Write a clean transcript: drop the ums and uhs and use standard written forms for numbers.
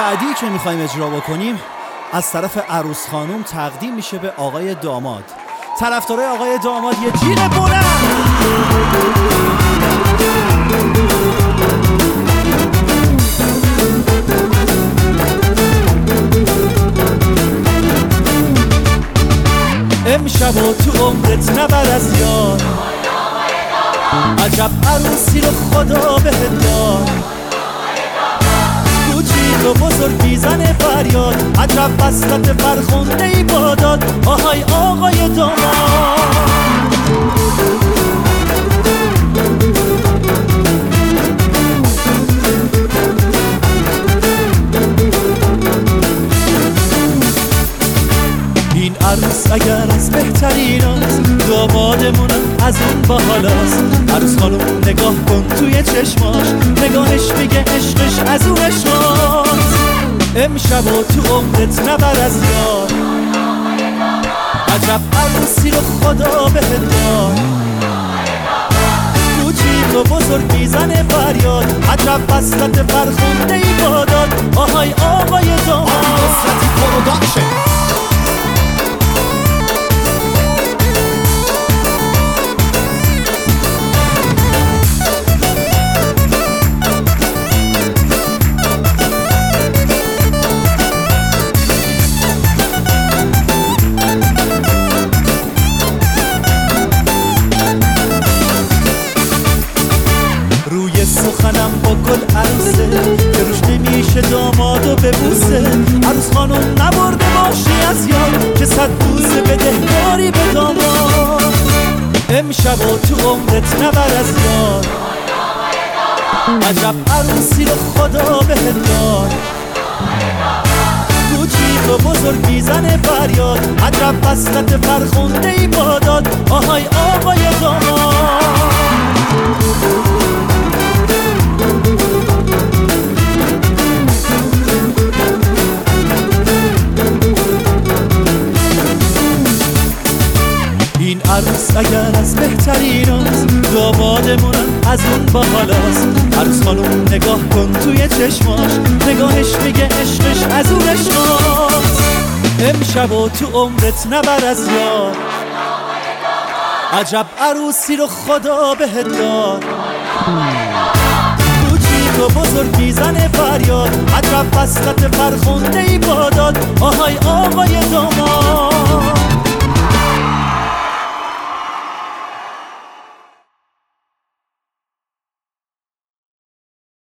بعدی که میخوایم اجرا بکنیم از طرف عروس خانم تقدیم میشه به آقای داماد. طرفدارای آقای داماد یه جیغ بلند. امشب و تو عمرت نبر از یار، عجب عروسی رو خدا بهت داد. کوچیک و بزرگ میزنه فریاد، عجب وصلت فرخنده ای باداد. آهای آقای داماد، این عروس اگر از بهترین است، دامادمونم از اون باحالاست. عروس خانم نگاه کن توی چشماش، نگاهش میگه عشقش از اون عشقاست. امشب و تو عمرت نبر از یار، عجب عروسی رو خدا بهت داد. کوچیک و بزرگ میزنه فریاد، عجب وصلت فرخنده ای باداد. آهای آقای داماد. روی سخنم با گل عروسه که روش نمیشه دامادو ببوسه. عروس خانم نبرده باشی از یاد که 100 بوسه بدهکاری به داماد. امشب و تو عمرت نبر از یار، عجب عروسی رو خدا بهت داد. کوچیک و بزرگ میزنه فریاد، عجب وصلت فرخنده ای باداد. آهای آقای داماد. این عروس اگر از بهترین است، دامادمونم از اون باحالاست. عروس خانم نگاه کن توی چشماش، نگاهش میگه عشقش از اون عشقاست. امشب و تو عمرت نبر از یار، عجب عروسی رو خدا بهت داد. کوچیک و بزرگ میزنه فریاد، عجب وصلت فرخنده ای باداد. آهای آقای داماد.